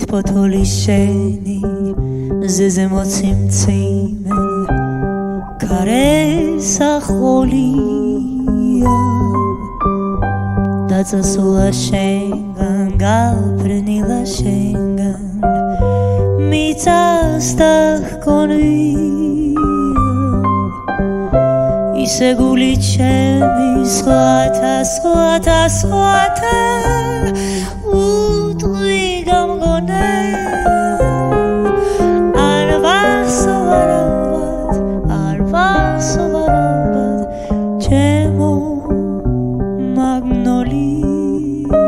potoli sheni zeze motsim tsimen karesa kholia datsasula shengan gaprnila shengan mitsastah konvia iseguli chemi swata swata swata udrigam gone alvar sovaravat chemo magnolia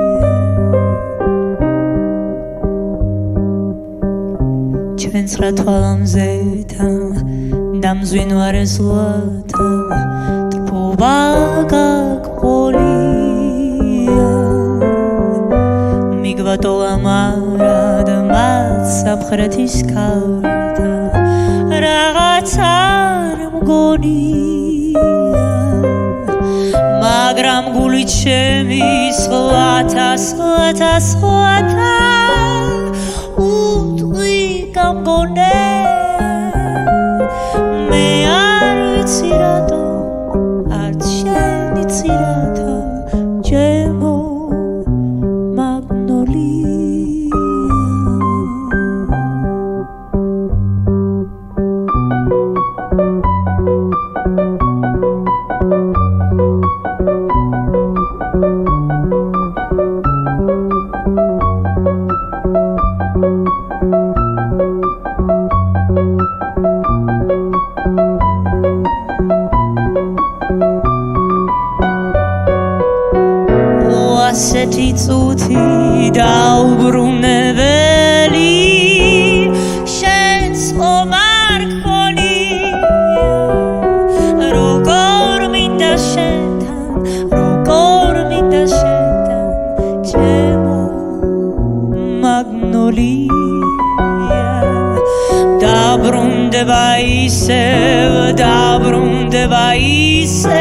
ჩვენს რა თვალამზეთან დამზვინვარე ზლათა ტბობა გაგყოლია მიგვატოვა მარად მათ სამხრეთის ქართა რაღაც არ მგონია მაგრამ გული ჩემი სხვათა სხვათა სხვათა გამგონე მე არ ვიცი რატო არც შენი ცირათა ჩემო მაგნოლია ასეთი წუთი დაუბრუნებელი შენს ხომ არ გქონია როგორ მინდა შენთან ჩემო მაგნოლია დაბრუნდება ისევ